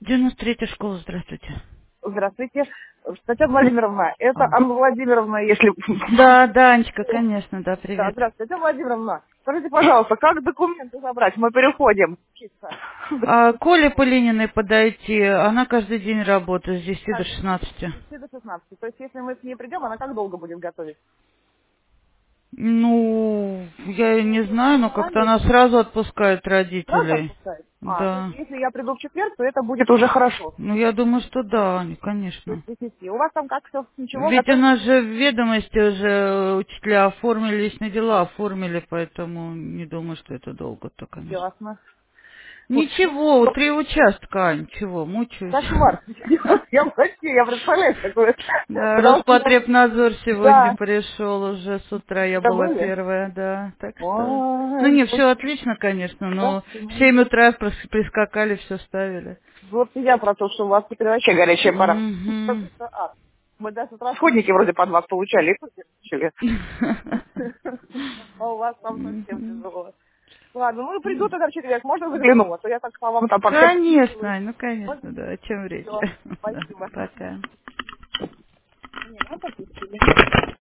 93-я школа, здравствуйте. Здравствуйте. Татьяна Владимировна, это А. Анна Владимировна, если... Да, да, Анечка, конечно, да, Да, привет. здравствуйте. Татьяна Владимировна, скажите, пожалуйста, как документы забрать? Мы переходим. Коле Полининой подойти, она каждый день работает с 10 до Так, 16. с 10 до 16. То есть, если мы с ней придем, она как долго будет готовить? Ну, я и не знаю, но как-то Заранее? она сразу отпускает Сразу родителей. отпускает? То есть, Да. если я приду в четверг, то это будет уже хорошо. Ну, я думаю, что да, Аня, То конечно. есть, с 10. У вас там как все, ничего, Ведь у готовится? нас же в ведомости уже учителя оформили, личные дела оформили, поэтому не думаю, что это долго-то, конечно. Ясно. Слушай, Ничего, 3 участка, Ань, чего, мучаюсь. кошмар. Я вообще, я представляю, такое. Да, Потому что Роспотребнадзор сегодня да, пришел уже с утра, я была забыли? первая, да. Так что, ну Ой, не, все отлично, конечно, да, но в 7 утра прискакали, все ставили. вот и я про то, что у вас теперь вообще горячая пора. Мгм. Это ад. Мы даже вот расходники вроде под вас получали и получили. А у вас там совсем Мгм. тяжело. Ладно, ну и приду тогда в четверг. Можно загляну? А то я так по вам там по всем... Конечно, Ань, ну Вот, конечно, да, о чем речь. всё. Да, Спасибо. пока. Не, ну, попустили.